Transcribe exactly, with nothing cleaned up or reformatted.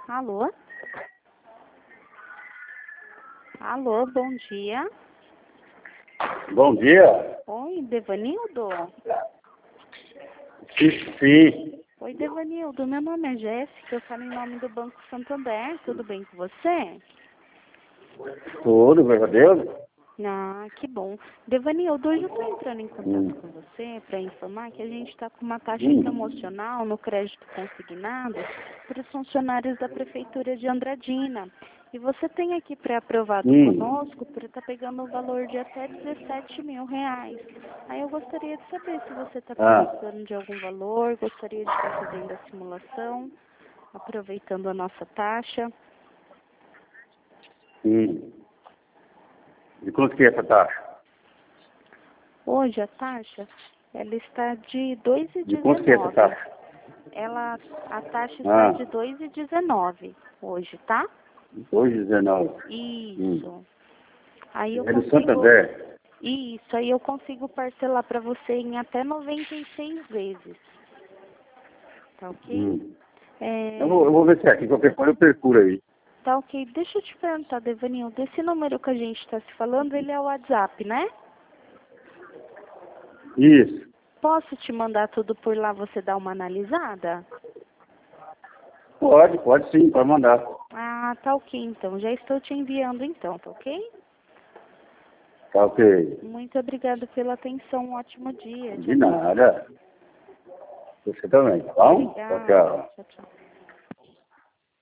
Alô? Alô, bom dia. Bom dia. Oi, Devanildo? Sim, sim. Oi, Devanildo, meu nome é Jéssica, eu falo em nome do Banco Santander, tudo bem com você? Tudo, graças a Deus. Ah, que bom. Devanildo, hoje eu estou entrando em contato Hum. com você para informar que a gente está com uma taxa Hum. promocional no crédito consignado para os funcionários da Prefeitura de Andradina. E você tem aqui pré-aprovado Hum. conosco para estar pegando o valor de até dezessete mil reais. Aí eu gostaria de saber se você está Ah. precisando de algum valor, gostaria de estar fazendo a simulação, aproveitando a nossa taxa. Hum. E quanto que é essa taxa? Hoje a taxa, ela está de dois e De quanto que é essa dezenove. taxa? Ela, a taxa está Ah. de dois e dezenove hoje, tá? Hoje, dezenove. Isso. Hum. Aí eu É do consigo... Santander. Isso, aí eu consigo parcelar para você em até noventa e seis vezes. Tá ok? Hum. É... Eu, vou, eu vou ver se é aqui, qualquer coisa eu percuro aí. Tá ok. Deixa eu te perguntar, Devanildo, esse número que a gente está se falando, ele é o WhatsApp, né? Isso. Posso te mandar tudo por lá, você dar uma analisada? Pode, pode sim, pode mandar. Ah, tá ok então. Já estou te enviando então, tá ok? Tá ok. Muito obrigada pela atenção. Um ótimo dia. De nada. Você também, tá bom? Tchau, Obrigada. tchau. Tchau, tchau.